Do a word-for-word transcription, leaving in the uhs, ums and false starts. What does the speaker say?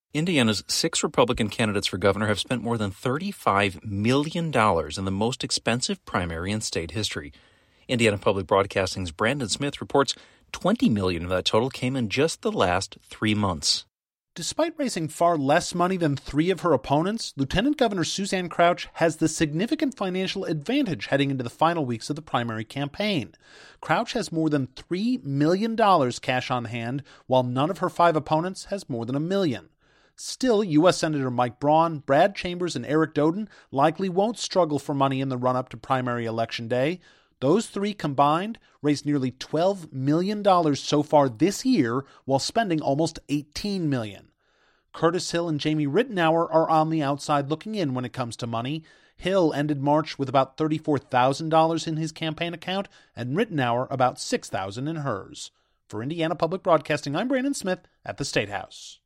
Indiana's six Republican candidates for governor have spent more than thirty-five million dollars in the most expensive primary in state history. Indiana Public Broadcasting's Brandon Smith reports twenty million dollars of that total came in just the last three months. Despite raising far less money than three of her opponents, Lieutenant Governor Suzanne Crouch has the significant financial advantage heading into the final weeks of the primary campaign. Crouch has more than three million dollars cash on hand, while none of her five opponents has more than a million. Still, U S Senator Mike Braun, Brad Chambers, and Eric Doden likely won't struggle for money in the run-up to primary election day. Those three combined raised nearly twelve million dollars so far this year, while spending almost eighteen million dollars. Curtis Hill and Jamie Rittenauer are on the outside looking in when it comes to money. Hill ended March with about thirty-four thousand dollars in his campaign account, and Rittenauer about six thousand dollars in hers. For Indiana Public Broadcasting, I'm Brandon Smith at the State House.